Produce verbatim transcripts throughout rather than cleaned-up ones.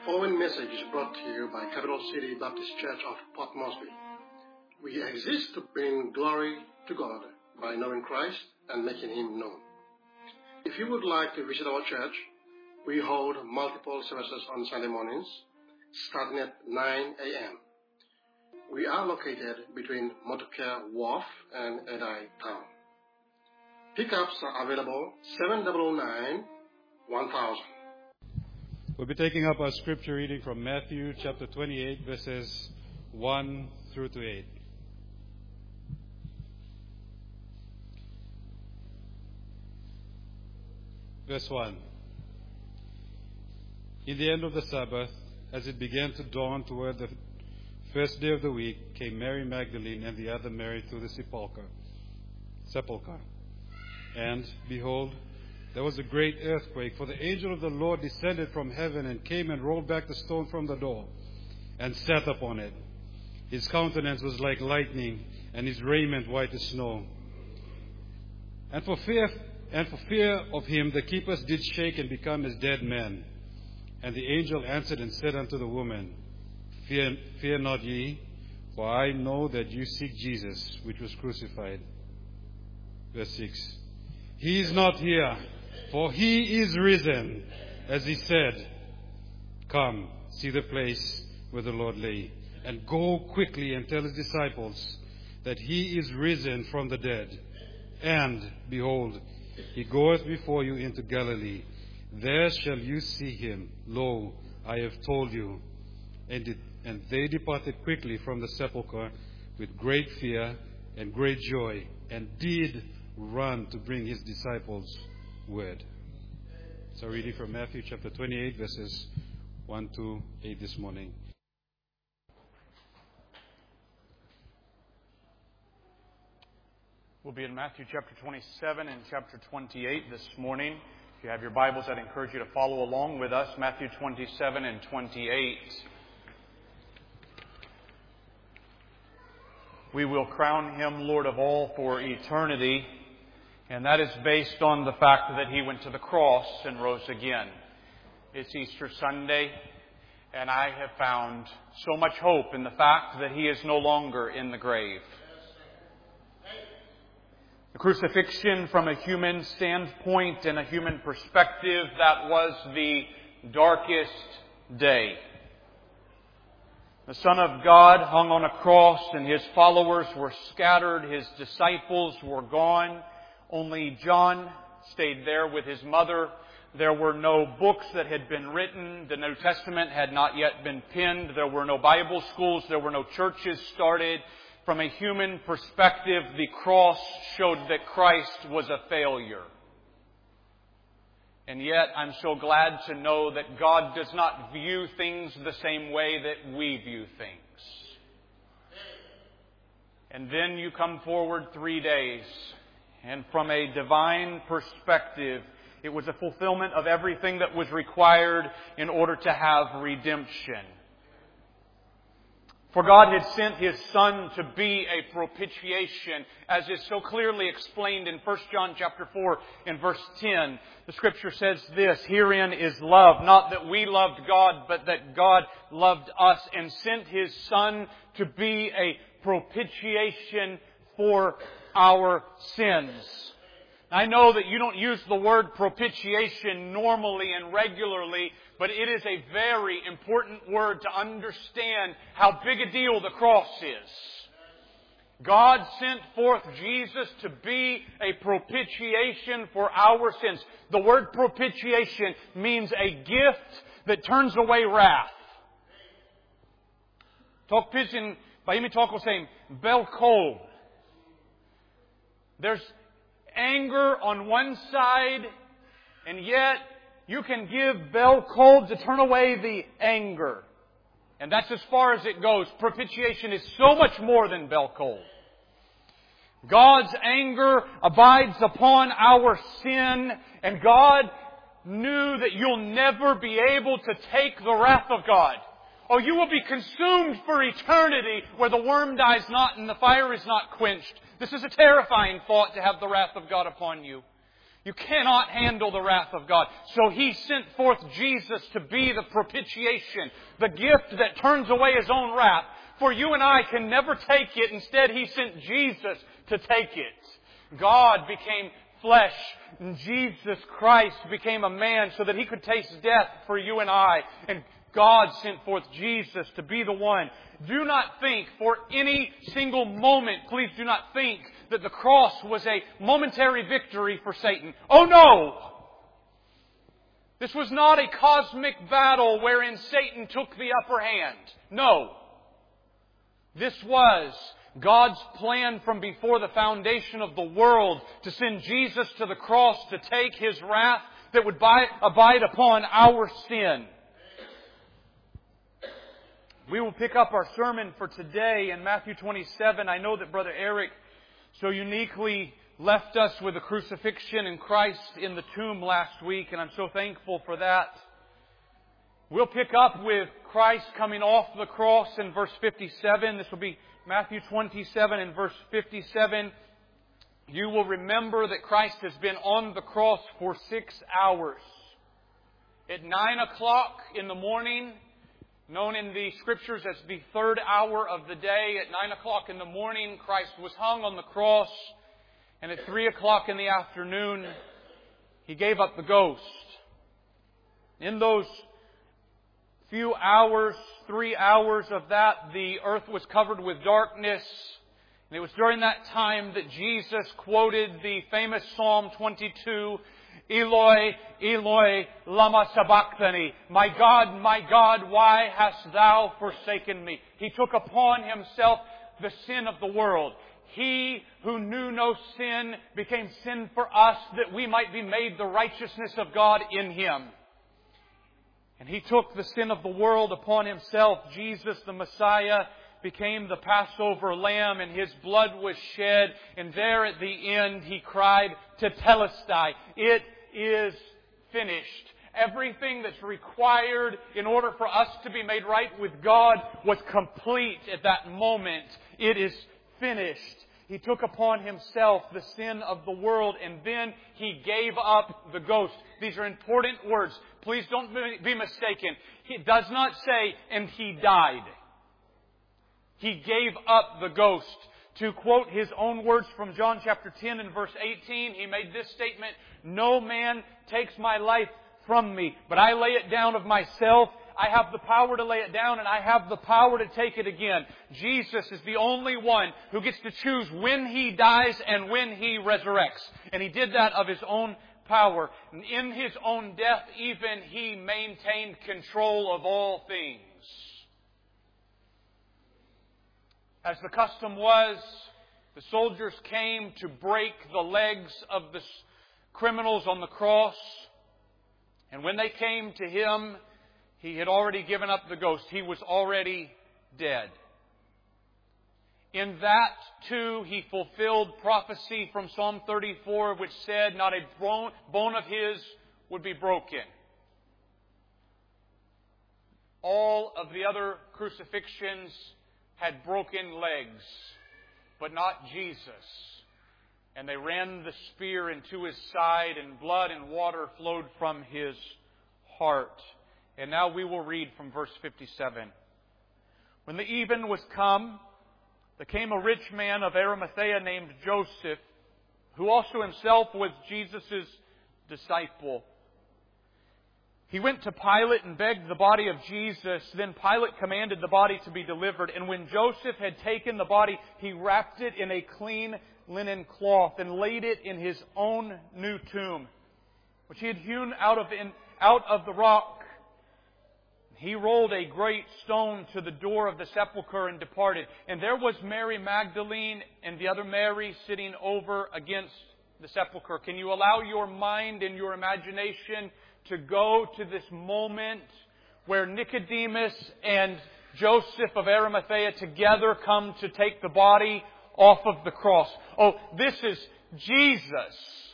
following message is brought to you by Capital City Baptist Church of Port Moresby. We exist to bring glory to God by knowing Christ and making Him known. If you would like to visit our church, we hold multiple services on Sunday mornings, starting at nine a.m. We are located between Motorcare Wharf and Edai Town. Pickups are available seven double nine one thousand. We'll be taking up our scripture reading from Matthew chapter twenty-eight, verses one through to eight. Verse one. In the end of the Sabbath, as it began to dawn toward the first day of the week, came Mary Magdalene and the other Mary to the sepulchre. sepulchre. And, behold, there was a great earthquake, for the angel of the Lord descended from heaven and came and rolled back the stone from the door and sat upon it. His countenance was like lightning, and his raiment white as snow. And for fear and for fear of him the keepers did shake and become as dead men. And the angel answered and said unto the woman, Fear, fear not ye, for I know that you seek Jesus, which was crucified. Verse six. He is not here, for he is risen, as he said. Come, see the place where the Lord lay, and go quickly and tell his disciples that he is risen from the dead. And, behold, he goeth before you into Galilee. There shall you see him. Lo, I have told you. And, it, and they departed quickly from the sepulchre with great fear and great joy, and did run to bring his disciples word. So reading from Matthew chapter twenty-eight, verses one to eight this morning. We'll be in Matthew chapter twenty-seven and chapter twenty-eight this morning. If you have your Bibles, I'd encourage you to follow along with us. Matthew twenty-seven and twenty-eight. We will crown him Lord of all for eternity. And that is based on the fact that he went to the cross and rose again. It's Easter Sunday, and I have found so much hope in the fact that he is no longer in the grave. The crucifixion from a human standpoint and a human perspective, that was the darkest day. The Son of God hung on a cross and his followers were scattered. His disciples were gone. Only John stayed there with his mother. There were no books that had been written. The New Testament had not yet been penned. There were no Bible schools. There were no churches started. From a human perspective, the cross showed that Christ was a failure. And yet, I'm so glad to know that God does not view things the same way that we view things. And then you come forward three days. And from a divine perspective, it was a fulfillment of everything that was required in order to have redemption. For God had sent His Son to be a propitiation, as is so clearly explained in First John chapter four and verse ten. The Scripture says this, Herein is love, not that we loved God, but that God loved us and sent His Son to be a propitiation for our sins. I know that you don't use the word propitiation normally and regularly, but it is a very important word to understand how big a deal the cross is. God sent forth Jesus to be a propitiation for our sins. The word propitiation means a gift that turns away wrath. Talk pigeon, paimi talk saying, bel kol. There's anger on one side, and yet you can give bel kol to turn away the anger. And that's as far as it goes. Propitiation is so much more than bel kol. God's anger abides upon our sin, and God knew that you'll never be able to take the wrath of God. Oh, you will be consumed for eternity where the worm dies not and the fire is not quenched. This is a terrifying thought, to have the wrath of God upon you. You cannot handle the wrath of God. So He sent forth Jesus to be the propitiation, the gift that turns away His own wrath. For you and I can never take it. Instead, He sent Jesus to take it. God became flesh. And Jesus Christ became a man so that He could taste death for you and I. And God sent forth Jesus to be the one. Do not think for any single moment, please do not think that the cross was a momentary victory for Satan. Oh no! This was not a cosmic battle wherein Satan took the upper hand. No. This was God's plan from before the foundation of the world to send Jesus to the cross to take His wrath that would abide upon our sin. We will pick up our sermon for today in Matthew twenty-seven. I know that Brother Eric so uniquely left us with the crucifixion and Christ in the tomb last week, and I'm so thankful for that. We'll pick up with Christ coming off the cross in verse fifty-seven. This will be Matthew twenty-seven and verse fifty-seven. You will remember that Christ has been on the cross for six hours. At nine o'clock in the morning, known in the Scriptures as the third hour of the day, at nine o'clock in the morning, Christ was hung on the cross. And at three o'clock in the afternoon, He gave up the ghost. In those few hours, three hours of that, the earth was covered with darkness. And it was during that time that Jesus quoted the famous Psalm twenty-two, Eloi, Eloi, lama sabachthani. My God, my God, why hast Thou forsaken me? He took upon Himself the sin of the world. He who knew no sin became sin for us that we might be made the righteousness of God in Him. And He took the sin of the world upon Himself. Jesus, the Messiah, became the Passover lamb, and His blood was shed. And there at the end He cried, Tetelestai, it is finished. Everything that's required in order for us to be made right with God was complete at that moment. It is finished. He took upon Himself the sin of the world, and then He gave up the ghost. These are important words. Please don't be mistaken. It does not say, and He died. He gave up the ghost. To quote His own words from John chapter ten and verse eighteen, He made this statement, No man takes my life from me, but I lay it down of myself. I have the power to lay it down, and I have the power to take it again. Jesus is the only one who gets to choose when He dies and when He resurrects. And He did that of His own power. And in His own death, even He maintained control of all things. As the custom was, the soldiers came to break the legs of the criminals on the cross. And when they came to Him, He had already given up the ghost. He was already dead. In that, too, He fulfilled prophecy from Psalm thirty-four, which said, not a bone of His would be broken. All of the other crucifixions had broken legs, but not Jesus. And they ran the spear into His side, and blood and water flowed from His heart. And now we will read from verse fifty-seven. When the even was come, there came a rich man of Arimathea named Joseph, who also himself was Jesus' disciple. He went to Pilate and begged the body of Jesus. Then Pilate commanded the body to be delivered. And when Joseph had taken the body, he wrapped it in a clean linen cloth and laid it in his own new tomb, which he had hewn out of, in, out of the rock. He rolled a great stone to the door of the sepulchre and departed. And there was Mary Magdalene and the other Mary sitting over against the sepulchre. Can you allow your mind and your imagination to go to this moment where Nicodemus and Joseph of Arimathea together come to take the body off of the cross? Oh, this is Jesus.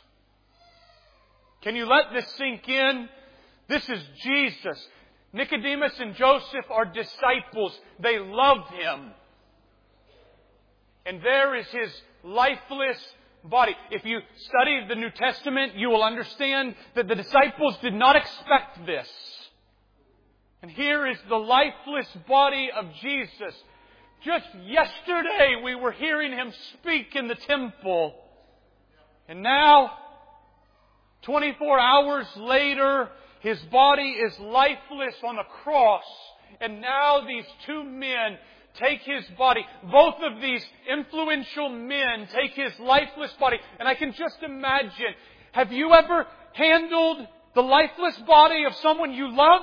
Can you let this sink in? This is Jesus. Nicodemus and Joseph are disciples. They loved Him. And there is His lifeless, body. If you study the New Testament, you will understand that the disciples did not expect this. And here is the lifeless body of Jesus. Just yesterday we were hearing Him speak in the temple. And now, twenty-four hours later, His body is lifeless on a cross. And now these two men take His body. Both of these influential men take His lifeless body. And I can just imagine, have you ever handled the lifeless body of someone you love?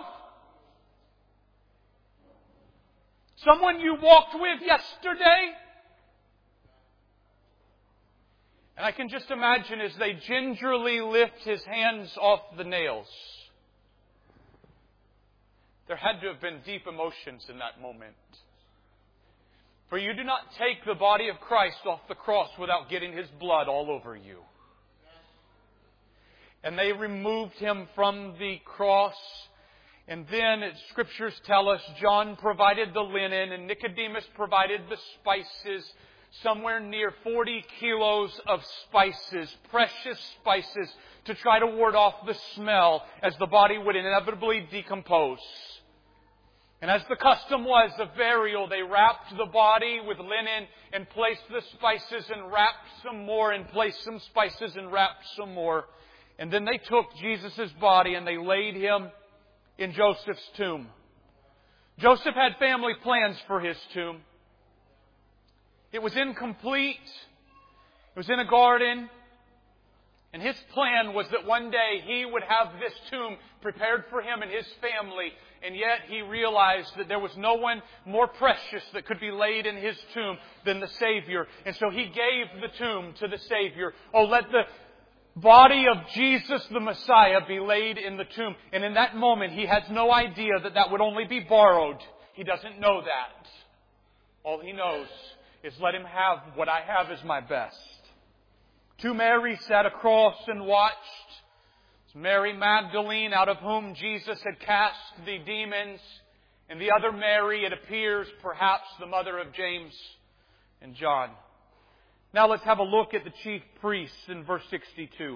Someone you walked with yesterday? And I can just imagine as they gingerly lift His hands off the nails. There had to have been deep emotions in that moment. For you do not take the body of Christ off the cross without getting His blood all over you. And they removed Him from the cross. And then, as Scriptures tell us, John provided the linen and Nicodemus provided the spices. Somewhere near forty kilos of spices, precious spices, to try to ward off the smell as the body would inevitably decompose. And as the custom was of burial, they wrapped the body with linen and placed the spices and wrapped some more and placed some spices and wrapped some more. And then they took Jesus' body and they laid Him in Joseph's tomb. Joseph had family plans for his tomb. It was incomplete. It was in a garden. And his plan was that one day he would have this tomb prepared for him and his family. And yet he realized that there was no one more precious that could be laid in his tomb than the Savior. And so he gave the tomb to the Savior. Oh, let the body of Jesus the Messiah be laid in the tomb. And in that moment, he has no idea that that would only be borrowed. He doesn't know that. All he knows is let him have what I have is my best. Two Marys sat across and watched. It's Mary Magdalene, out of whom Jesus had cast the demons. And the other Mary, it appears, perhaps the mother of James and John. Now let's have a look at the chief priests in verse sixty-two.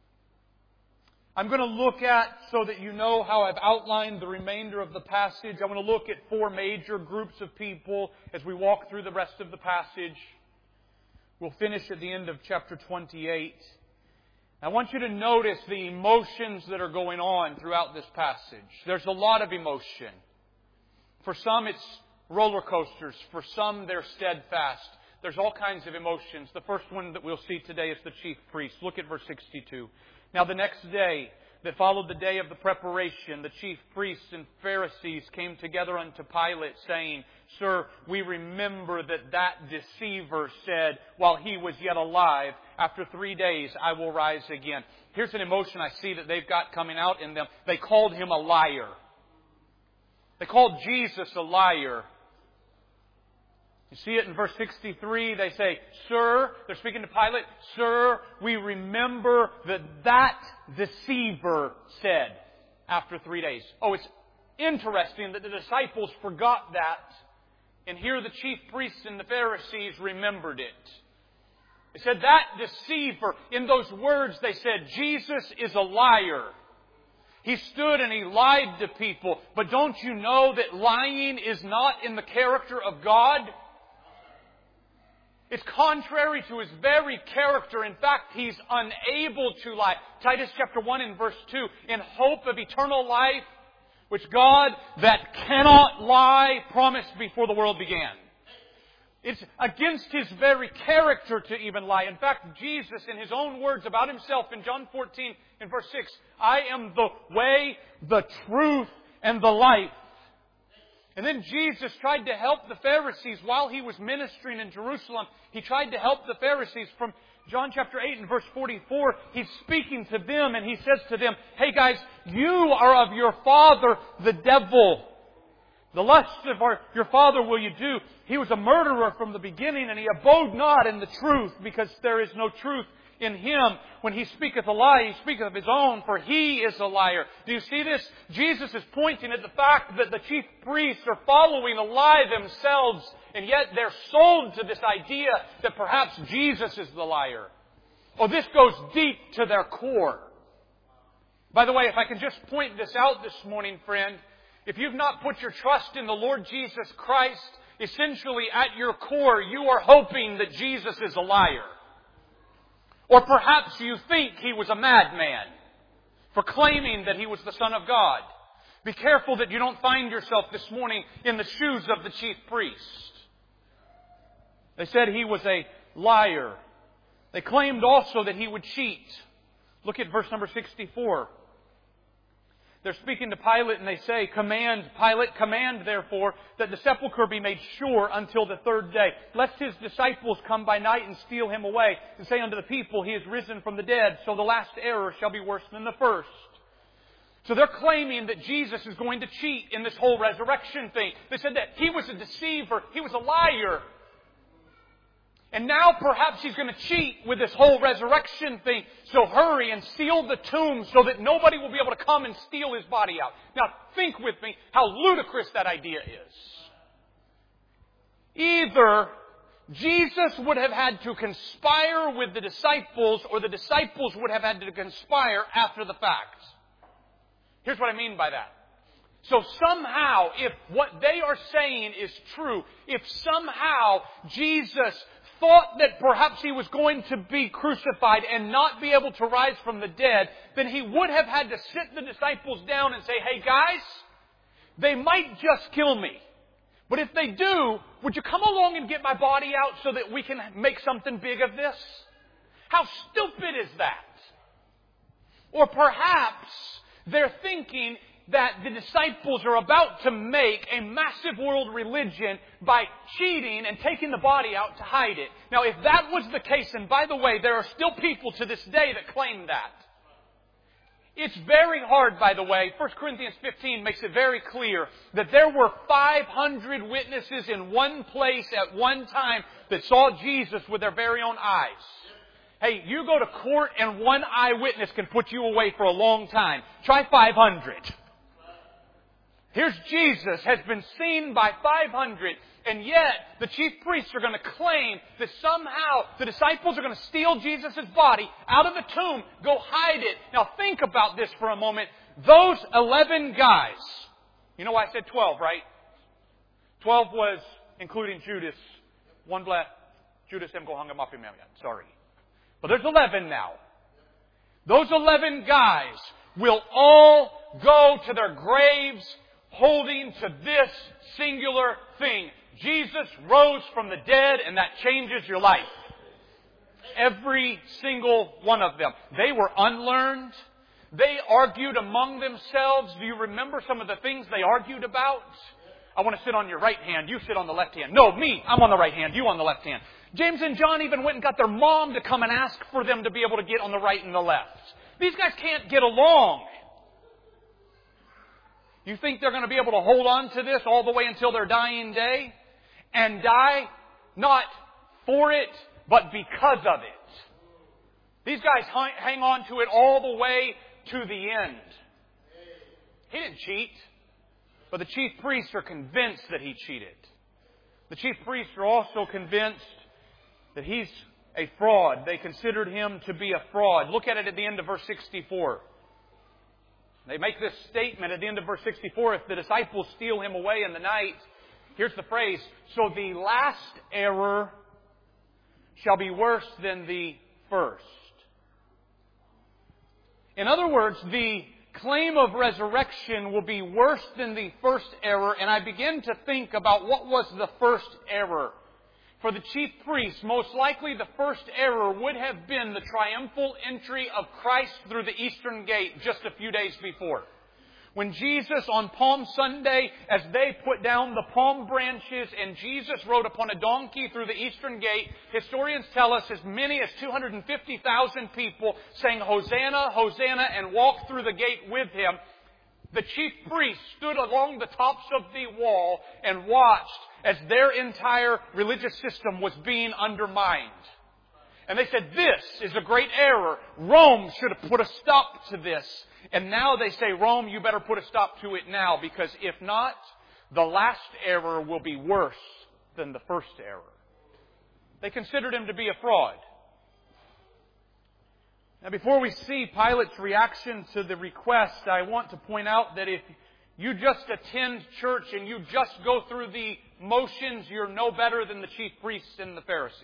I'm going to look at, so that you know how I've outlined the remainder of the passage, I want to look at four major groups of people as we walk through the rest of the passage. We'll finish at the end of chapter twenty-eight. I want you to notice the emotions that are going on throughout this passage. There's a lot of emotion. For some it's roller coasters. For some they're steadfast. There's all kinds of emotions. The first one that we'll see today is the chief priest. Look at verse sixty-two. Now the next day that followed the day of the preparation, the chief priests and Pharisees came together unto Pilate, saying, Sir, we remember that that deceiver said, while he was yet alive, after three days I will rise again. Here's an emotion I see that they've got coming out in them. They called him a liar. They called Jesus a liar. You see it in verse sixty-three. They say, Sir, they're speaking to Pilate, Sir, we remember that that deceiver said after three days. Oh, it's interesting that the disciples forgot that. And here the chief priests and the Pharisees remembered it. They said, that deceiver, in those words they said, Jesus is a liar. He stood and he lied to people. But don't you know that lying is not in the character of God? It's contrary to His very character. In fact, He's unable to lie. Titus chapter one and verse two, in hope of eternal life, which God that cannot lie promised before the world began. It's against His very character to even lie. In fact, Jesus, in His own words about Himself in John fourteen and verse six, I am the way, the truth, and the life. And then Jesus tried to help the Pharisees while He was ministering in Jerusalem. He tried to help the Pharisees from John chapter eight and verse forty-four. He's speaking to them and He says to them, hey guys, you are of your father, the devil. The lusts of our, your father will you do. He was a murderer from the beginning, and he abode not in the truth, because there is no truth in him. When he speaketh a lie, he speaketh of his own, for he is a liar. Do you see this? Jesus is pointing at the fact that the chief priests are following a lie themselves, and yet they're sold to this idea that perhaps Jesus is the liar. Oh, this goes deep to their core. By the way, if I can just point this out this morning, friend, if you've not put your trust in the Lord Jesus Christ, essentially at your core, you are hoping that Jesus is a liar. Or perhaps you think He was a madman for claiming that He was the Son of God. Be careful that you don't find yourself this morning in the shoes of the chief priest. They said He was a liar. They claimed also that He would cheat. Look at verse number sixty-four. They're speaking to Pilate and they say, Command, Pilate, command therefore that the sepulchre be made sure until the third day, lest His disciples come by night and steal Him away, and say unto the people, He is risen from the dead, so the last error shall be worse than the first. So they're claiming that Jesus is going to cheat in this whole resurrection thing. They said that He was a deceiver, He was a liar. And now perhaps He's going to cheat with this whole resurrection thing. So hurry and seal the tomb so that nobody will be able to come and steal His body out. Now think with me how ludicrous that idea is. Either Jesus would have had to conspire with the disciples, or the disciples would have had to conspire after the fact. Here's what I mean by that. So somehow, if what they are saying is true, if somehow Jesus thought that perhaps He was going to be crucified and not be able to rise from the dead, then He would have had to sit the disciples down and say, hey guys, they might just kill me. But if they do, would you come along and get my body out so that we can make something big of this? How stupid is that? Or perhaps they're thinking that the disciples are about to make a massive world religion by cheating and taking the body out to hide it. Now, if that was the case, and by the way, there are still people to this day that claim that. It's very hard, by the way. First Corinthians fifteen makes it very clear that there were five hundred witnesses in one place at one time that saw Jesus with their very own eyes. Hey, you go to court and one eyewitness can put you away for a long time. Try five hundred. Here's Jesus, has been seen by five hundred, and yet the chief priests are going to claim that somehow the disciples are going to steal Jesus' body out of the tomb, go hide it. Now think about this for a moment. Those eleven guys, you know why I said twelve, right? twelve was including Judas. One black, Judas him go hung him up in sorry. But there's eleven now. Those eleven guys will all go to their graves holding to this singular thing. Jesus rose from the dead, and that changes your life. Every single one of them. They were unlearned. They argued among themselves. Do you remember some of the things they argued about? I want to sit on your right hand. You sit on the left hand. No, me. I'm on the right hand. You on the left hand. James and John even went and got their mom to come and ask for them to be able to get on the right and the left. These guys can't get along. You think they're going to be able to hold on to this all the way until their dying day? And die not for it, but because of it. These guys hang on to it all the way to the end. He didn't cheat, but the chief priests are convinced that he cheated. The chief priests are also convinced that he's a fraud. They considered him to be a fraud. Look at it at the end of verse sixty-four. They make this statement at the end of verse sixty-four, if the disciples steal him away in the night, here's the phrase, so the last error shall be worse than the first. In other words, the claim of resurrection will be worse than the first error, and I begin to think about what was the first error. For the chief priests, most likely the first error would have been the triumphal entry of Christ through the eastern gate just a few days before. When Jesus on Palm Sunday, as they put down the palm branches and Jesus rode upon a donkey through the eastern gate, historians tell us as many as two hundred fifty thousand people sang Hosanna, Hosanna, and walked through the gate with him. The chief priests stood along the tops of the wall and watched as their entire religious system was being undermined. And they said, this is a great error. Rome should have put a stop to this. And now they say, Rome, you better put a stop to it now, because if not, the last error will be worse than the first error. They considered him to be a fraud. Now, before we see Pilate's reaction to the request, I want to point out that if you just attend church and you just go through the motions, you're no better than the chief priests and the Pharisees.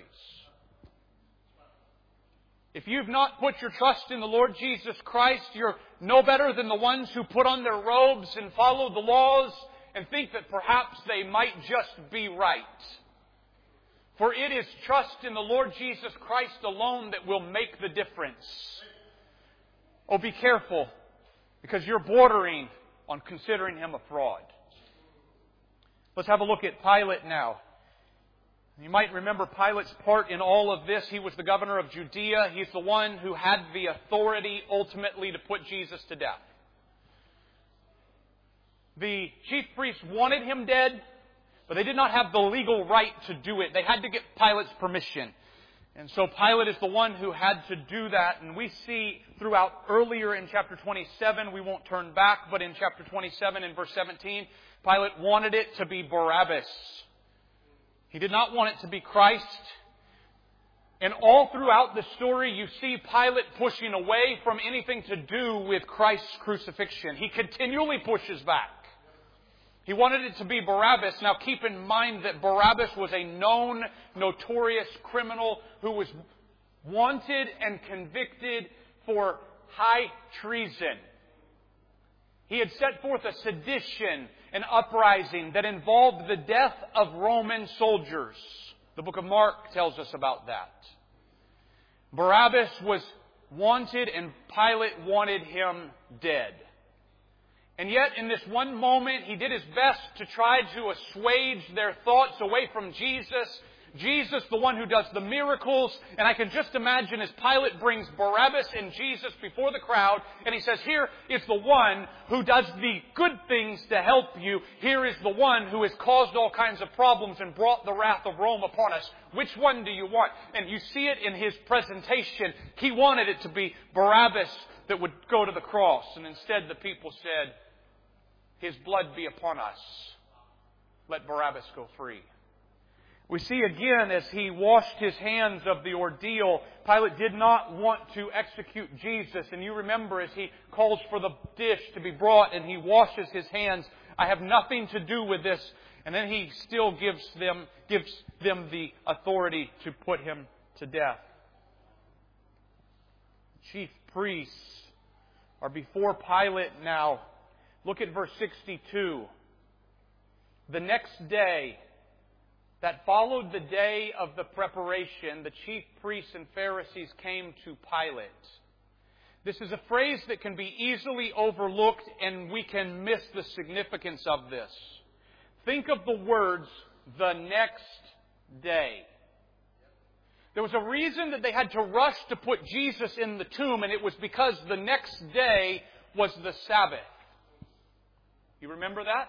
If you've not put your trust in the Lord Jesus Christ, you're no better than the ones who put on their robes and follow the laws and think that perhaps they might just be right. For it is trust in the Lord Jesus Christ alone that will make the difference. Oh, be careful, because you're bordering on considering Him a fraud. Let's have a look at Pilate now. You might remember Pilate's part in all of this. He was the governor of Judea. He's the one who had the authority ultimately to put Jesus to death. The chief priests wanted Him dead, but they did not have the legal right to do it. They had to get Pilate's permission. And so Pilate is the one who had to do that. And we see throughout earlier in chapter twenty-seven, we won't turn back, but in chapter twenty-seven and verse seventeen, Pilate wanted it to be Barabbas. He did not want it to be Christ. And all throughout the story, you see Pilate pushing away from anything to do with Christ's crucifixion. He continually pushes back. He wanted it to be Barabbas. Now keep in mind that Barabbas was a known, notorious criminal who was wanted and convicted for high treason. He had set forth a sedition, an uprising that involved the death of Roman soldiers. The book of Mark tells us about that. Barabbas was wanted and Pilate wanted him dead. And yet, in this one moment, he did his best to try to assuage their thoughts away from Jesus. Jesus, the one who does the miracles. And I can just imagine as Pilate brings Barabbas and Jesus before the crowd, and he says, here is the one who does the good things to help you. Here is the one who has caused all kinds of problems and brought the wrath of Rome upon us. Which one do you want? And you see it in his presentation. He wanted it to be Barabbas that would go to the cross. And instead the people said, His blood be upon us. Let Barabbas go free. We see again as he washed his hands of the ordeal, Pilate did not want to execute Jesus. And you remember as he calls for the dish to be brought and he washes his hands, I have nothing to do with this. And then he still gives them, gives them the authority to put him to death. Chief priests are before Pilate now. Look at verse sixty-two. The next day that followed the day of the preparation, the chief priests and Pharisees came to Pilate. This is a phrase that can be easily overlooked, and we can miss the significance of this. Think of the words, the next day. There was a reason that they had to rush to put Jesus in the tomb, and it was because the next day was the Sabbath. You remember that?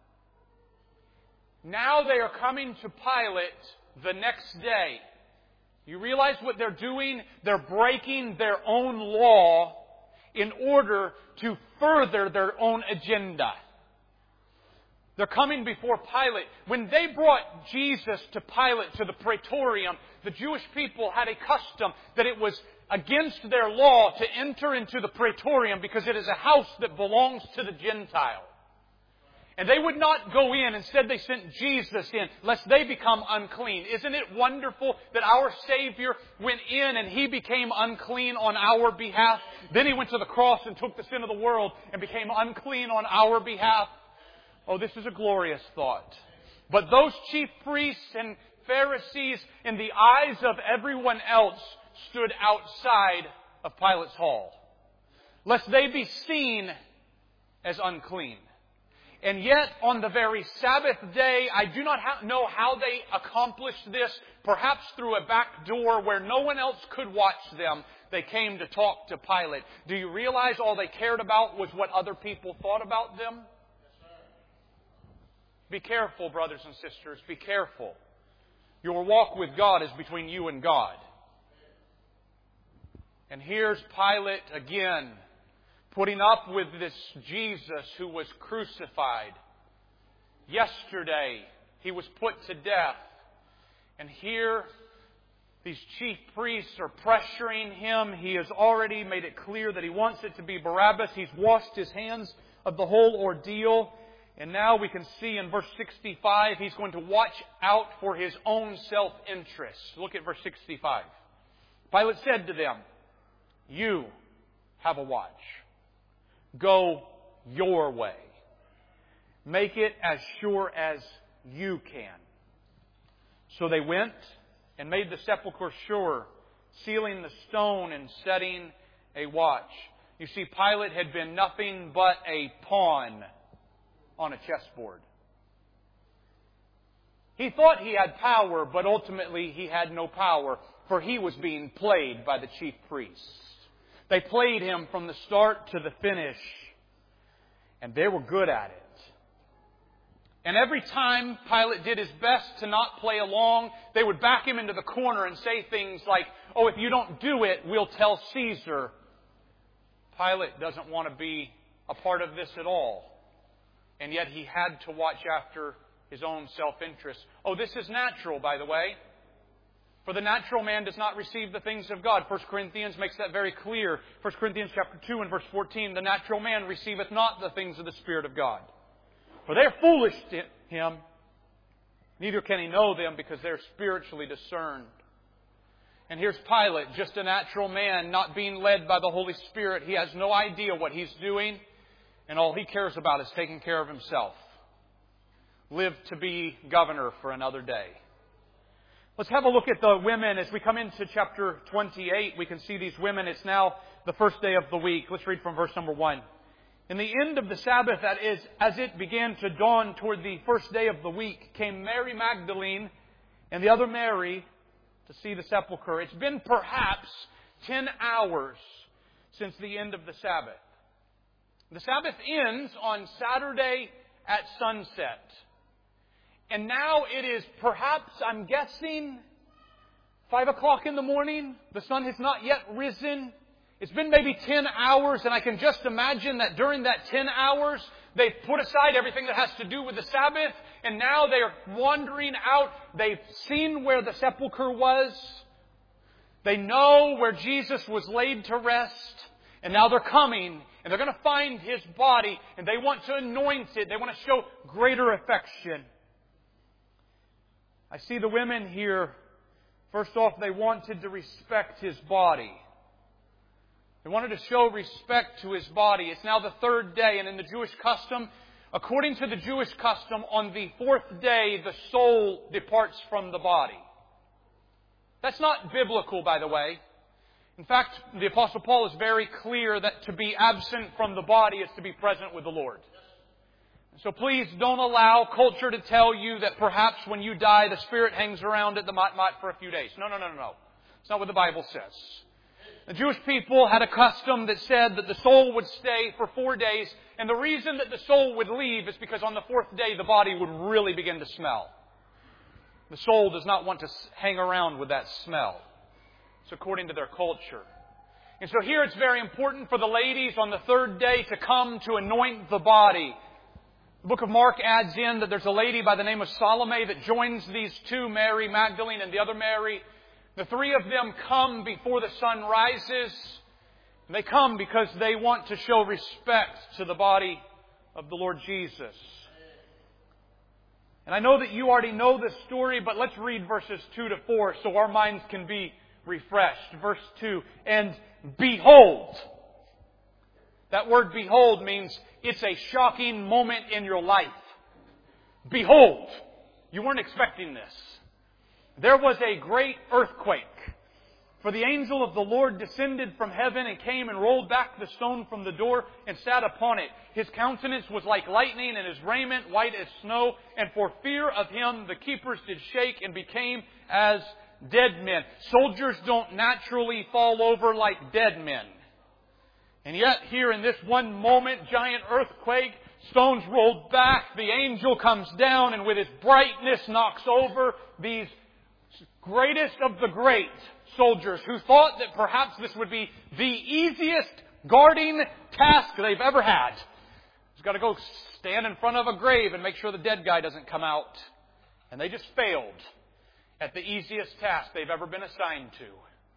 Now they are coming to Pilate the next day. You realize what they're doing? They're breaking their own law in order to further their own agenda. They're coming before Pilate. When they brought Jesus to Pilate, to the praetorium, the Jewish people had a custom that it was against their law to enter into the praetorium because it is a house that belongs to the Gentile. And they would not go in. Instead, they sent Jesus in, lest they become unclean. Isn't it wonderful that our Savior went in and He became unclean on our behalf? Then He went to the cross and took the sin of the world and became unclean on our behalf. Oh, this is a glorious thought. But those chief priests and Pharisees, in the eyes of everyone else, stood outside of Pilate's hall, lest they be seen as unclean. And yet, on the very Sabbath day, I do not ha- know how they accomplished this. Perhaps through a back door where no one else could watch them, they came to talk to Pilate. Do you realize all they cared about was what other people thought about them? Be careful, brothers and sisters. Be careful. Your walk with God is between you and God. And here's Pilate again, putting up with this Jesus who was crucified. Yesterday, He was put to death. And here, These chief priests are pressuring him. He has already made it clear that he wants it to be Barabbas. He's washed his hands of the whole ordeal. And now we can see in verse sixty-five, he's going to watch out for his own self-interest. Look at verse sixty-five. Pilate said to them, "You have a watch. Go your way. Make it as sure as you can." So they went and made the sepulchre sure, sealing the stone and setting a watch. You see, Pilate had been nothing but a pawn on a chessboard. He thought he had power, but ultimately he had no power, for he was being played by the chief priests. They played him from the start to the finish, and they were good at it. And every time Pilate did his best to not play along, they would back him into the corner and say things like, "Oh, if you don't do it, we'll tell Caesar." Pilate doesn't want to be a part of this at all. And yet he had to watch after his own self-interest. Oh, this is natural, by the way. For the natural man does not receive the things of God. First Corinthians makes that very clear. First Corinthians chapter two and verse fourteen, "The natural man receiveth not the things of the Spirit of God. For they are foolish to him, neither can he know them, because they are spiritually discerned." And here's Pilate, just a natural man, not being led by the Holy Spirit. He has no idea what he's doing, and all he cares about is taking care of himself. Live to be governor for another day. Let's have a look at the women. As we come into chapter twenty-eight, we can see these women. It's now the first day of the week. Let's read from verse number one. "In the end of the Sabbath, that is, as it began to dawn toward the first day of the week, came Mary Magdalene and the other Mary to see the sepulchre." It's been perhaps ten hours since the end of the Sabbath. The Sabbath ends on Saturday at sunset. And now it is perhaps, I'm guessing, five o'clock in the morning. The sun has not yet risen. It's been maybe ten hours, and I can just imagine that during that ten hours, they've put aside everything that has to do with the Sabbath, and now they are wandering out. They've seen where the sepulchre was. They know where Jesus was laid to rest, and now they're coming, and they're going to find His body, and they want to anoint it. They want to show greater affection. I see the women here. First off, they wanted to respect His body. They wanted to show respect to His body. It's now the third day, and in the Jewish custom, according to the Jewish custom, on the fourth day, the soul departs from the body. That's not biblical, by the way. In fact, the Apostle Paul is very clear that to be absent from the body is to be present with the Lord. So please don't allow culture to tell you that perhaps when you die, the spirit hangs around at the Matmat for a few days. No, no, no, no, no. It's not what the Bible says. The Jewish people had a custom that said that the soul would stay for four days. And the reason that the soul would leave is because on the fourth day, the body would really begin to smell. The soul does not want to hang around with that smell. It's according to their culture. And so here it's very important for the ladies on the third day to come to anoint the body. The book of Mark adds in that there's a lady by the name of Salome that joins these two, Mary Magdalene and the other Mary. The three of them come before the sun rises. They come because they want to show respect to the body of the Lord Jesus. And I know that you already know this story, but let's read verses two to four so our minds can be refreshed. Verse two, "And behold." That word behold means it's a shocking moment in your life. Behold. You weren't expecting this. There was a great earthquake. For the angel of the Lord descended from heaven and came and rolled back the stone from the door and sat upon it. His countenance was like lightning and his raiment white as snow. And for fear of him, the keepers did shake and became as dead men. Soldiers don't naturally fall over like dead men. And yet here in this one moment, giant earthquake, stones rolled back, the angel comes down and with his brightness knocks over these greatest of the great soldiers who thought that perhaps this would be the easiest guarding task they've ever had. He's got to go stand in front of a grave and make sure the dead guy doesn't come out. And they just failed. at the easiest task they've ever been assigned to.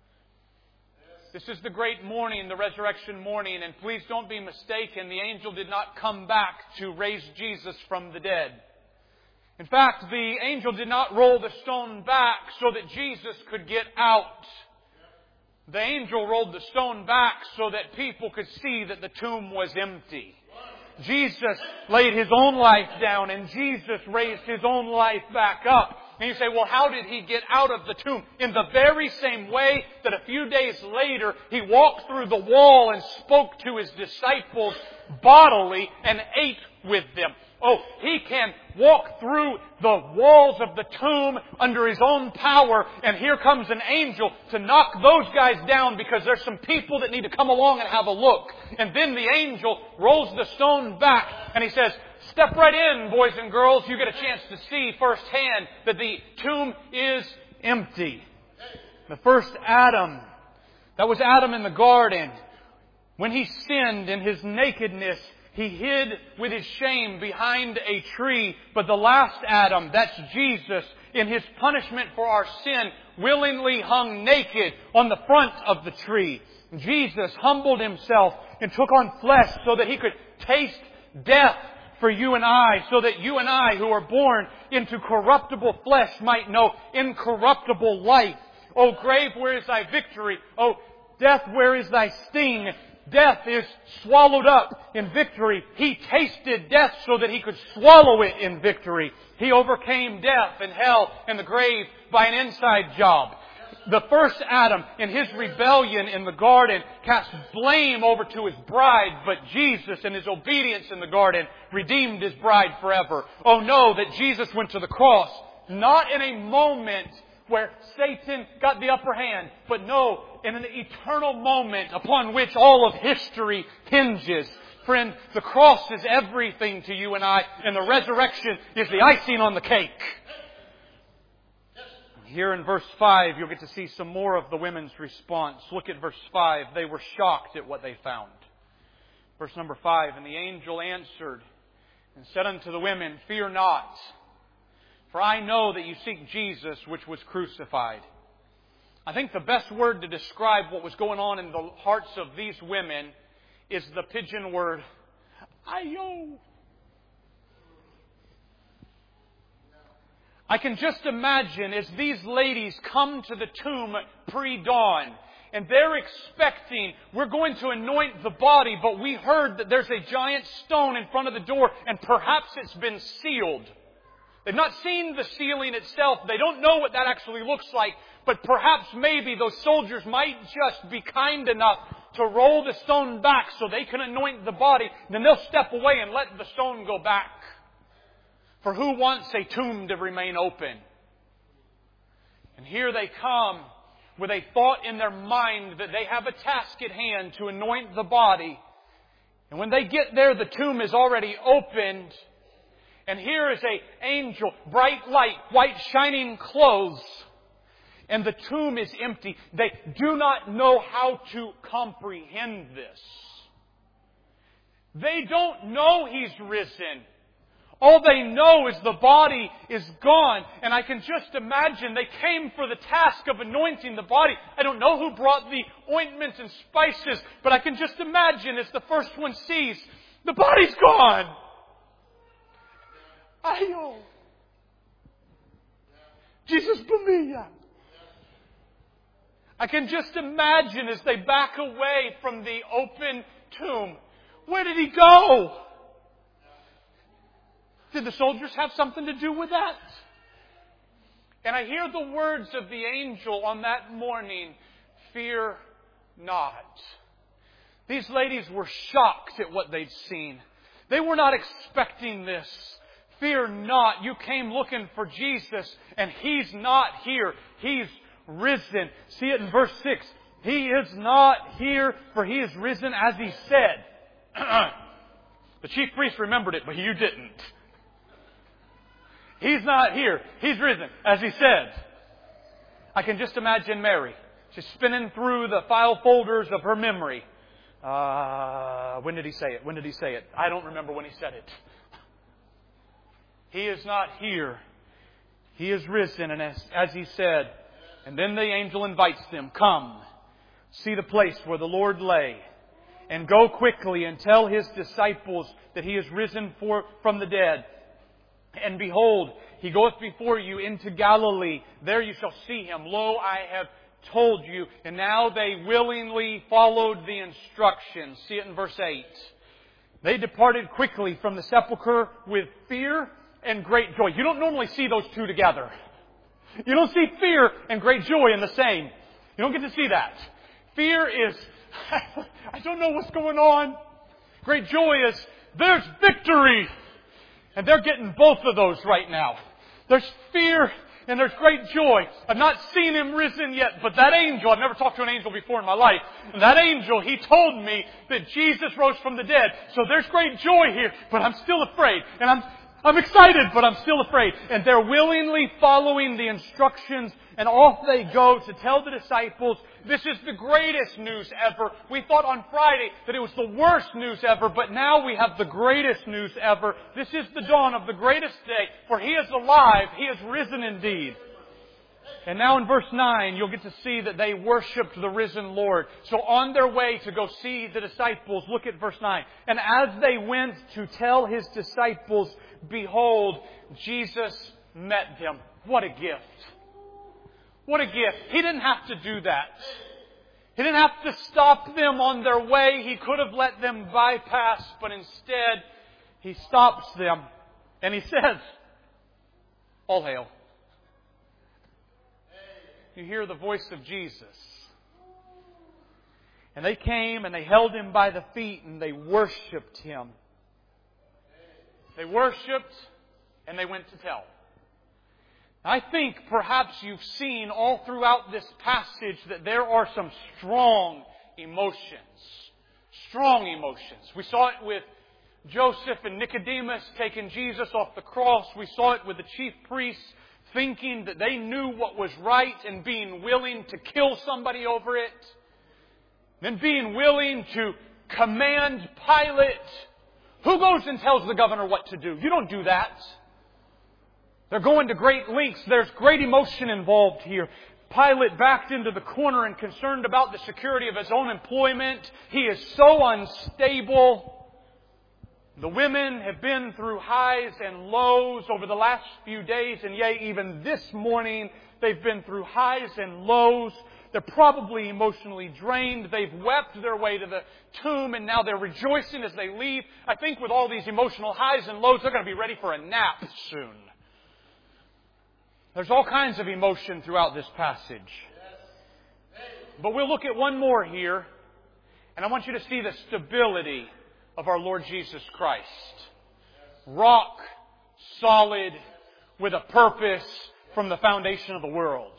This is the great morning, the resurrection morning, and please don't be mistaken, the angel did not come back to raise Jesus from the dead. In fact, the angel did not roll the stone back so that Jesus could get out. The angel rolled the stone back so that people could see that the tomb was empty. Jesus laid His own life down, and Jesus raised His own life back up. And you say, well, how did He get out of the tomb? In the very same way that a few days later, He walked through the wall and spoke to His disciples bodily and ate with them. Oh, He can walk through the walls of the tomb under His own power, and here comes an angel to knock those guys down because there's some people that need to come along and have a look. And then the angel rolls the stone back, and He says, step right in, boys and girls. You get a chance to see firsthand that the tomb is empty. The first Adam, that was Adam in the garden. When he sinned in his nakedness, he hid with his shame behind a tree. But the last Adam, that's Jesus, in His punishment for our sin, willingly hung naked on the front of the tree. Jesus humbled Himself and took on flesh so that He could taste death for you and I, so that you and I, who are born into corruptible flesh, might know incorruptible life. O grave, where is thy victory? O death, where is thy sting? Death is swallowed up in victory. He tasted death so that He could swallow it in victory. He overcame death and hell and the grave by an inside job. The first Adam, in his rebellion in the garden, cast blame over to his bride, but Jesus, in His obedience in the garden, redeemed His bride forever. Oh, no, that Jesus went to the cross, not in a moment where Satan got the upper hand, but no, in an eternal moment upon which all of history hinges. Friend, the cross is everything to you and I, and the resurrection is the icing on the cake. Here in verse five, you'll get to see some more of the women's response. Look at verse five. They were shocked at what they found. Verse number five, and the angel answered and said unto the women, fear not, for I know that you seek Jesus, which was crucified. I think the best word to describe what was going on in the hearts of these women is the pidgin word, ayo. I can just imagine as these ladies come to the tomb pre-dawn, and they're expecting, we're going to anoint the body, but we heard that there's a giant stone in front of the door, and perhaps it's been sealed. They've not seen the sealing itself. They don't know what that actually looks like, but perhaps maybe those soldiers might just be kind enough to roll the stone back so they can anoint the body, then they'll step away and let the stone go back. For who wants a tomb to remain open? And here they come with a thought in their mind that they have a task at hand to anoint the body. And when they get there, the tomb is already opened. And here is an angel, bright light, white shining clothes. And the tomb is empty. They do not know how to comprehend this. They don't know He's risen. All they know is the body is gone. And I can just imagine they came for the task of anointing the body. I don't know who brought the ointments and spices, but I can just imagine as the first one sees, the body's gone. Ayo. Jesus Bumia. I can just imagine as they back away from the open tomb. Where did He go? Did the soldiers have something to do with that? And I hear the words of the angel on that morning, fear not. These ladies were shocked at what they'd seen. They were not expecting this. Fear not. You came looking for Jesus, and He's not here. He's risen. See it in verse six. He is not here, for He is risen as He said. The chief priest remembered it, but you didn't. He's not here. He's risen, as He said. I can just imagine Mary. She's spinning through the file folders of her memory. Uh, when did He say it? When did He say it? I don't remember when He said it. He is not here. He is risen, and as, as He said, and then the angel invites them, come, see the place where the Lord lay, and go quickly and tell His disciples that He is risen for, from the dead. And behold, He goeth before you into Galilee. There you shall see Him. Lo, I have told you. And now they willingly followed the instructions. See it in verse eight. They departed quickly from the sepulchre with fear and great joy. You don't normally see those two together. You don't see fear and great joy in the same. You don't get to see that. Fear is, I don't know what's going on. Great joy is, there's victory. And they're getting both of those right now. There's fear and there's great joy. I've not seen Him risen yet, but that angel, I've never talked to an angel before in my life. And that angel, he told me that Jesus rose from the dead. So there's great joy here, but I'm still afraid. And I'm I'm excited, but I'm still afraid. And they're willingly following the instructions, and off they go to tell the disciples, this is the greatest news ever. We thought on Friday that it was the worst news ever, but now we have the greatest news ever. This is the dawn of the greatest day, for He is alive. He is risen indeed. And now in verse nine, you'll get to see that they worshipped the risen Lord. So on their way to go see the disciples, look at verse nine. And as they went to tell His disciples, behold, Jesus met them. What a gift. What a gift. He didn't have to do that. He didn't have to stop them on their way. He could have let them bypass, but instead, He stops them and He says, all hail. You hear the voice of Jesus. And they came and they held Him by the feet and they worshipped Him. They worshipped and they went to tell. I think perhaps you've seen all throughout this passage that there are some strong emotions. Strong emotions. We saw it with Joseph and Nicodemus taking Jesus off the cross. We saw it with the chief priests thinking that they knew what was right and being willing to kill somebody over it. Then being willing to command Pilate. Who goes and tells the governor what to do? You don't do that. They're going to great lengths. There's great emotion involved here. Pilate backed into the corner and concerned about the security of his own employment. He is so unstable. The women have been through highs and lows over the last few days, and yea, even this morning, they've been through highs and lows. They're probably emotionally drained. They've wept their way to the tomb, and now they're rejoicing as they leave. I think with all these emotional highs and lows, they're going to be ready for a nap soon. There's all kinds of emotion throughout this passage. But we'll look at one more here, and I want you to see the stability of our Lord Jesus Christ. Rock, solid, with a purpose from the foundation of the world.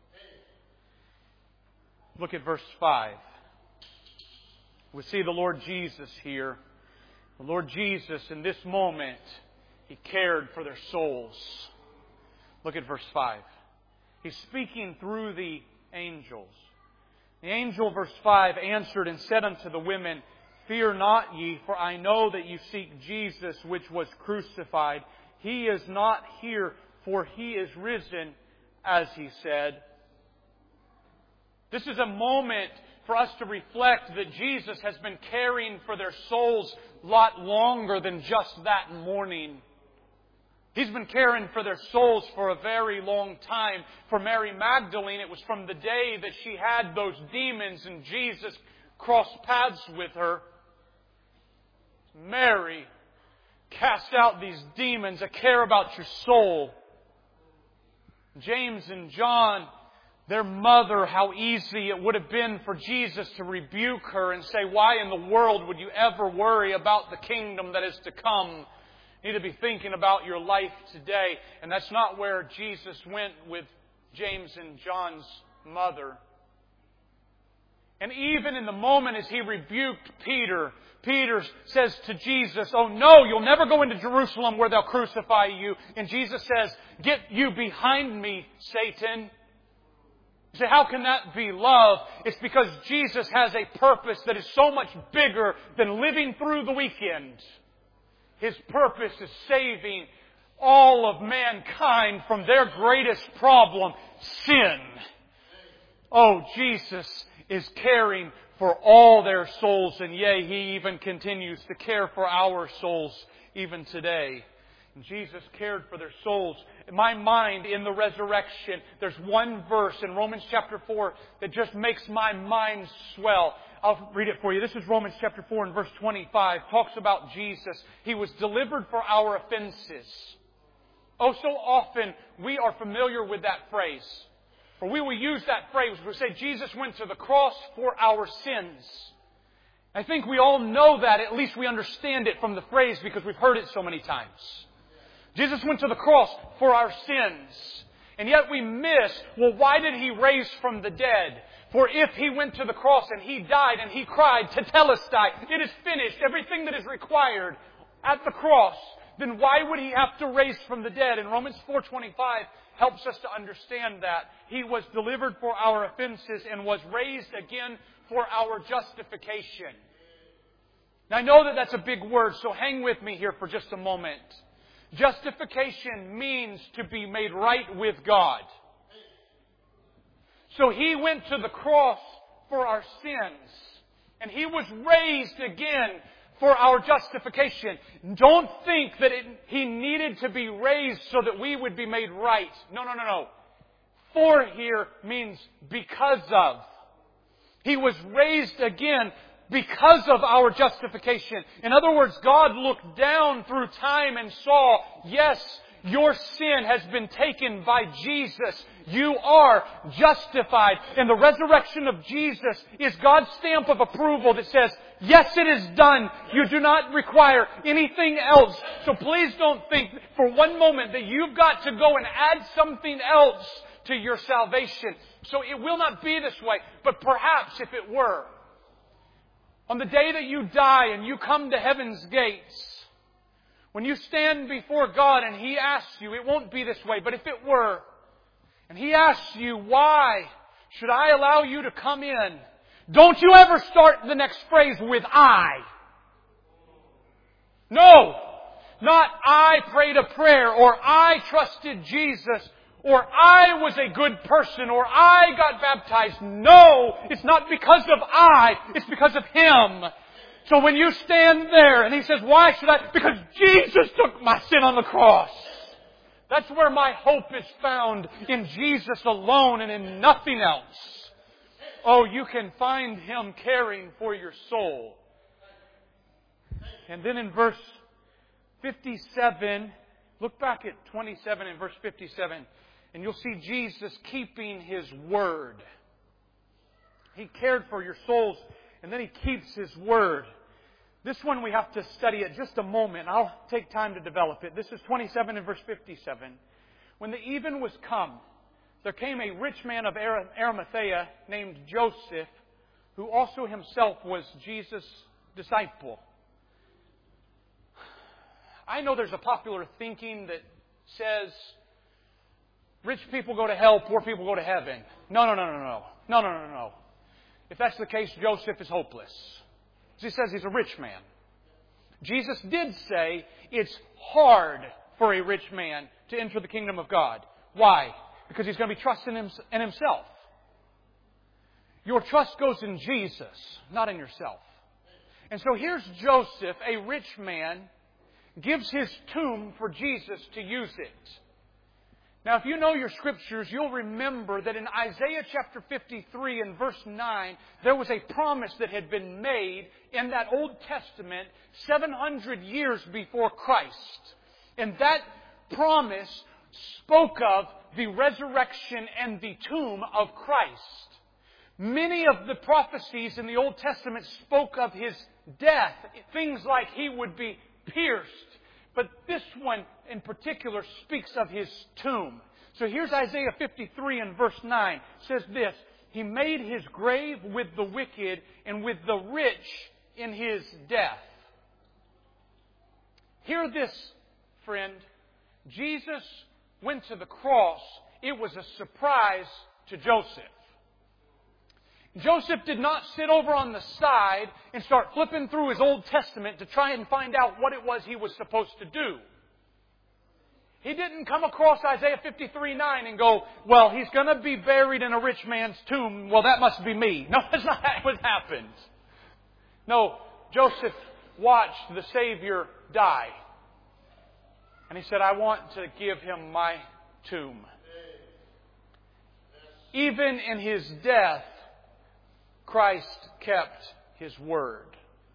Look at verse five. We see the Lord Jesus here. The Lord Jesus, in this moment, He cared for their souls. Look at verse five. He's speaking through the angels. The angel, verse five, answered and said unto the women, fear not ye, for I know that you seek Jesus, which was crucified. He is not here, for He is risen, as He said. This is a moment for us to reflect that Jesus has been caring for their souls a lot longer than just that morning. He's been caring for their souls for a very long time. For Mary Magdalene, it was from the day that she had those demons and Jesus crossed paths with her. Mary, cast out these demons, I care about your soul. James and John, their mother, how easy it would have been for Jesus to rebuke her and say, why in the world would you ever worry about the kingdom that is to come? You need to be thinking about your life today. And that's not where Jesus went with James and John's mother. And even in the moment as He rebuked Peter, Peter says to Jesus, oh no, you'll never go into Jerusalem where they'll crucify you. And Jesus says, get you behind me, Satan. You say, how can that be love? It's because Jesus has a purpose that is so much bigger than living through the weekend. His purpose is saving all of mankind from their greatest problem, sin. Oh, Jesus is caring for all their souls, and yea, He even continues to care for our souls even today. And Jesus cared for their souls. In my mind, in the resurrection, there's one verse in Romans chapter four that just makes my mind swell. I'll read it for you. This is Romans chapter four and verse twenty-five. Talks about Jesus. He was delivered for our offenses. Oh, so often we are familiar with that phrase. For we will use that phrase. We say Jesus went to the cross for our sins. I think we all know that. At least we understand it from the phrase because we've heard it so many times. Jesus went to the cross for our sins. And yet we miss, well, why did He raise from the dead? For if He went to the cross and He died and He cried, Tetelestai, it is finished, everything that is required at the cross, then why would He have to raise from the dead? And Romans four twenty-five helps us to understand that. He was delivered for our offenses and was raised again for our justification. Now I know that that's a big word, so hang with me here for just a moment. Justification means to be made right with God. So He went to the cross for our sins. And He was raised again for our justification. Don't think that it, He needed to be raised so that we would be made right. No, no, no, no. For here means because of. He was raised again because of our justification. In other words, God looked down through time and saw, yes, your sin has been taken by Jesus. You are justified. And the resurrection of Jesus is God's stamp of approval that says, yes, it is done. You do not require anything else. So please don't think for one moment that you've got to go and add something else to your salvation. So it will not be this way. But perhaps if it were, on the day that you die and you come to heaven's gates, when you stand before God and He asks you, it won't be this way, but if it were, and He asks you, why should I allow you to come in? Don't you ever start the next phrase with I. No! Not I prayed a prayer, or I trusted Jesus, or I was a good person, or I got baptized. No! It's not because of I, it's because of Him. So when you stand there and He says, why should I? Because Jesus took my sin on the cross. That's where my hope is found, in Jesus alone and in nothing else. Oh, you can find Him caring for your soul. And then in verse fifty-seven, look back at twenty-seven and verse fifty-seven, and you'll see Jesus keeping His word. He cared for your souls, and then He keeps His word. This one we have to study it just a moment. I'll take time to develop it. This is twenty-seven and verse fifty-seven. When the even was come, there came a rich man of Arimathea named Joseph, who also himself was Jesus' disciple. I know there's a popular thinking that says rich people go to hell, poor people go to heaven. No, no, no, no, no. No, no, no, no. If that's the case, Joseph is hopeless. He says he's a rich man. Jesus did say it's hard for a rich man to enter the kingdom of God. Why? Because he's going to be trusting in himself. Your trust goes in Jesus, not in yourself. And so here's Joseph, a rich man, gives his tomb for Jesus to use it. Now, if you know your Scriptures, you'll remember that in Isaiah chapter fifty-three and verse nine, there was a promise that had been made in that Old Testament seven hundred years before Christ. And that promise spoke of the resurrection and the tomb of Christ. Many of the prophecies in the Old Testament spoke of His death, things like He would be pierced. But this one in particular speaks of His tomb. So here's Isaiah fifty-three and verse nine. It says this, He made His grave with the wicked and with the rich in His death. Hear this, friend. Jesus went to the cross. It was a surprise to Joseph. Joseph did not sit over on the side and start flipping through his Old Testament to try and find out what it was he was supposed to do. He didn't come across Isaiah fifty-three nine and go, well, he's going to be buried in a rich man's tomb. Well, that must be me. No, that's not what happened. No, Joseph watched the Savior die. And he said, I want to give him my tomb. Even in his death, Christ kept His word.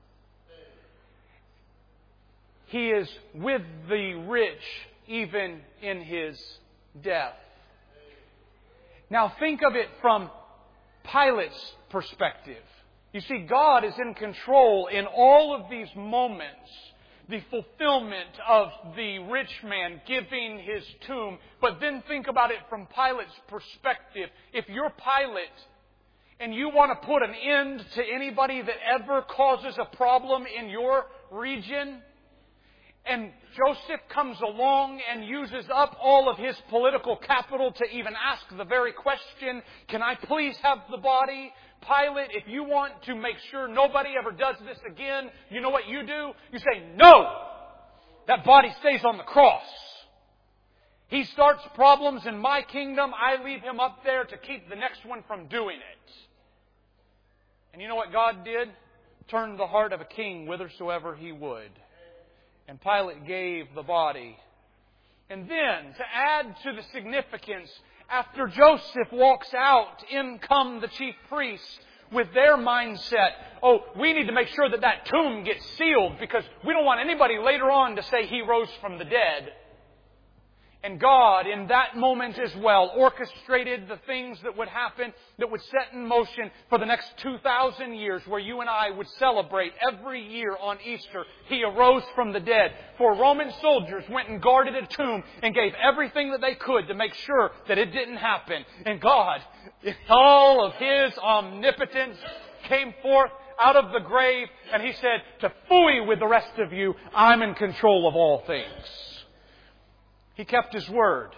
He is with the rich even in His death. Now think of it from Pilate's perspective. You see, God is in control in all of these moments. The fulfillment of the rich man giving his tomb. But then think about it from Pilate's perspective. If you're Pilate and you want to put an end to anybody that ever causes a problem in your region, and Joseph comes along and uses up all of his political capital to even ask the very question, can I please have the body? Pilate, if you want to make sure nobody ever does this again, you know what you do? You say, no! That body stays on the cross. He starts problems in my kingdom. I leave him up there to keep the next one from doing it. And you know what God did? Turned the heart of a king whithersoever he would. And Pilate gave the body. And then, to add to the significance, after Joseph walks out, in come the chief priests with their mindset. Oh, we need to make sure that that tomb gets sealed because we don't want anybody later on to say he rose from the dead. And God, in that moment as well, orchestrated the things that would happen, that would set in motion for the next two thousand years, where you and I would celebrate every year on Easter. He arose from the dead. For Roman soldiers went and guarded a tomb and gave everything that they could to make sure that it didn't happen. And God, in all of His omnipotence, came forth out of the grave and He said, to phooey with the rest of you, I'm in control of all things. He kept His word.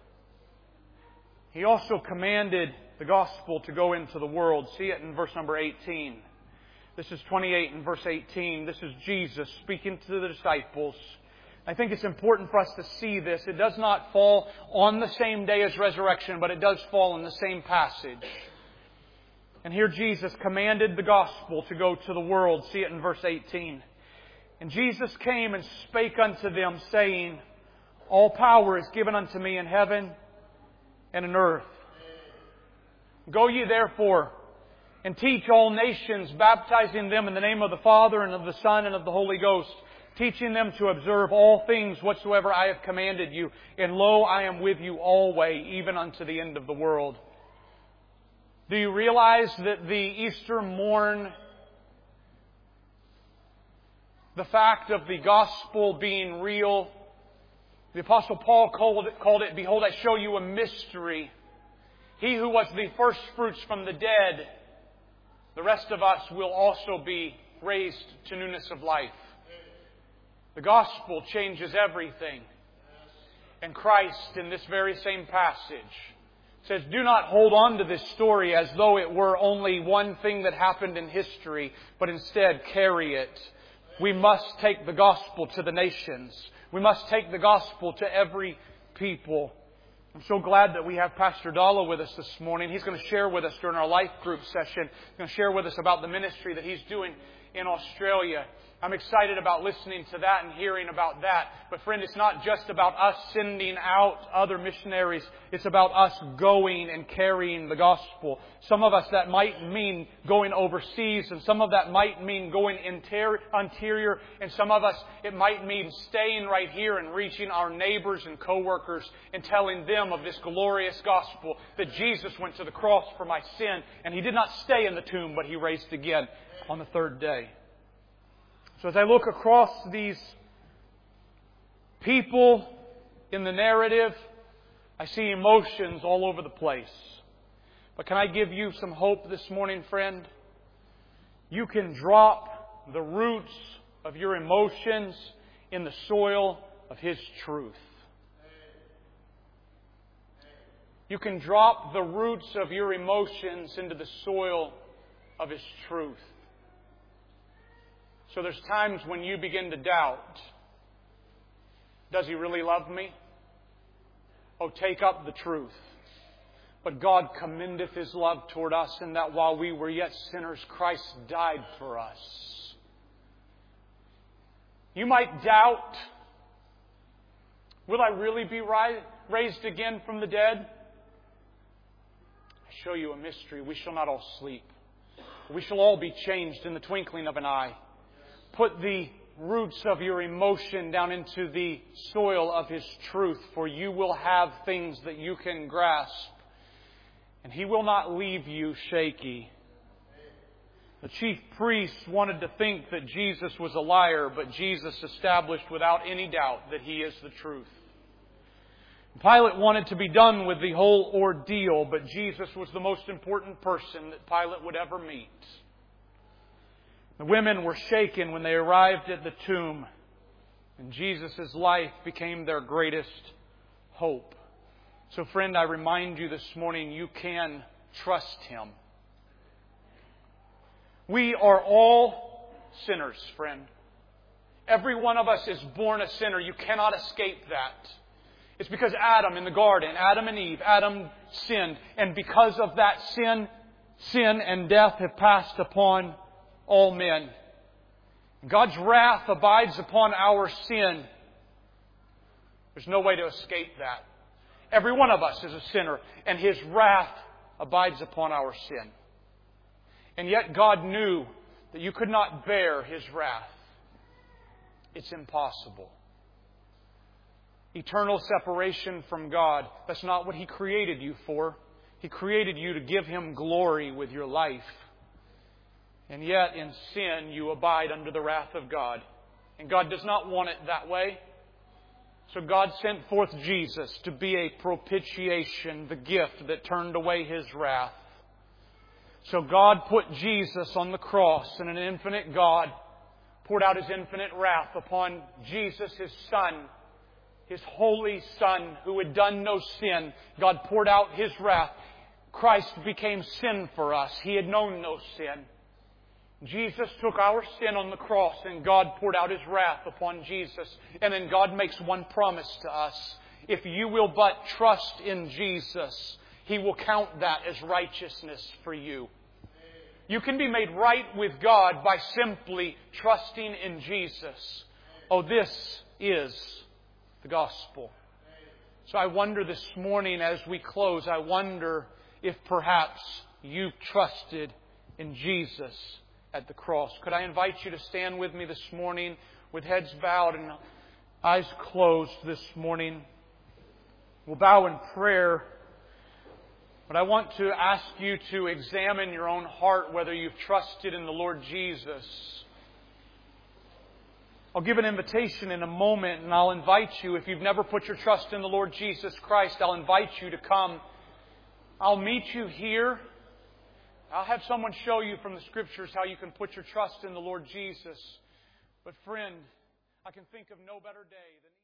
He also commanded the gospel to go into the world. See it in verse number eighteen. This is twenty-eight and verse eighteen. This is Jesus speaking to the disciples. I think it's important for us to see this. It does not fall on the same day as resurrection, but it does fall in the same passage. And here Jesus commanded the gospel to go to the world. See it in verse eighteen. And Jesus came and spake unto them, saying, all power is given unto me in heaven and in earth. Go ye therefore and teach all nations, baptizing them in the name of the Father and of the Son and of the Holy Ghost, teaching them to observe all things whatsoever I have commanded you. And lo, I am with you always, even unto the end of the world. Do you realize that the Easter morn, the fact of the gospel being real, the Apostle Paul called it, called it, behold, I show you a mystery. He who was the first fruits from the dead, the rest of us will also be raised to newness of life. The gospel changes everything. And Christ, in this very same passage, says, do not hold on to this story as though it were only one thing that happened in history, but instead carry it. We must take the gospel to the nations. We must take the gospel to every people. I'm so glad that we have Pastor Dalla with us this morning. He's going to share with us during our life group session. He's going to share with us about the ministry that he's doing in Australia. I'm excited about listening to that and hearing about that. But friend, it's not just about us sending out other missionaries. It's about us going and carrying the gospel. Some of us that might mean going overseas, and some of that might mean going inter- interior, and some of us it might mean staying right here and reaching our neighbors and co-workers and telling them of this glorious gospel that Jesus went to the cross for my sin, and He did not stay in the tomb, but He raised again on the third day. So as I look across these people in the narrative, I see emotions all over the place. But can I give you some hope this morning, friend? You can drop the roots of your emotions in the soil of His truth. You can drop the roots of your emotions into the soil of His truth. So there's times when you begin to doubt. Does He really love me? Oh, take up the truth. But God commendeth His love toward us in that while we were yet sinners, Christ died for us. You might doubt, will I really be raised again from the dead? I show you a mystery. We shall not all sleep. We shall all be changed in the twinkling of an eye. Put the roots of your emotion down into the soil of His truth, for you will have things that you can grasp. And He will not leave you shaky. The chief priests wanted to think that Jesus was a liar, but Jesus established without any doubt that He is the truth. Pilate wanted to be done with the whole ordeal, but Jesus was the most important person that Pilate would ever meet. The women were shaken when they arrived at the tomb, and Jesus' life became their greatest hope. So, friend, I remind you this morning, you can trust Him. We are all sinners, friend. Every one of us is born a sinner. You cannot escape that. It's because Adam in the garden, Adam and Eve, Adam sinned. And because of that sin, sin and death have passed upon all men. God's wrath abides upon our sin. There's no way to escape that. Every one of us is a sinner, and His wrath abides upon our sin. And yet God knew that you could not bear His wrath. It's impossible. Eternal separation from God, that's not what He created you for. He created you to give Him glory with your life. And yet in sin you abide under the wrath of God. And God does not want it that way. So God sent forth Jesus to be a propitiation, the gift that turned away His wrath. So God put Jesus on the cross, and an infinite God poured out His infinite wrath upon Jesus, His Son, His holy Son, who had done no sin. God poured out His wrath. Christ became sin for us. He had known no sin. Jesus took our sin on the cross, and God poured out His wrath upon Jesus. And then God makes one promise to us. If you will but trust in Jesus, He will count that as righteousness for you. You can be made right with God by simply trusting in Jesus. Oh, this is the gospel. So I wonder this morning as we close, I wonder if perhaps you've trusted in Jesus at the cross. Could I invite you to stand with me this morning with heads bowed and eyes closed this morning? We'll bow in prayer. But I want to ask you to examine your own heart whether you've trusted in the Lord Jesus. I'll give an invitation in a moment, and I'll invite you, if you've never put your trust in the Lord Jesus Christ, I'll invite you to come. I'll meet you here. I'll have someone show you from the Scriptures how you can put your trust in the Lord Jesus. But friend, I can think of no better day than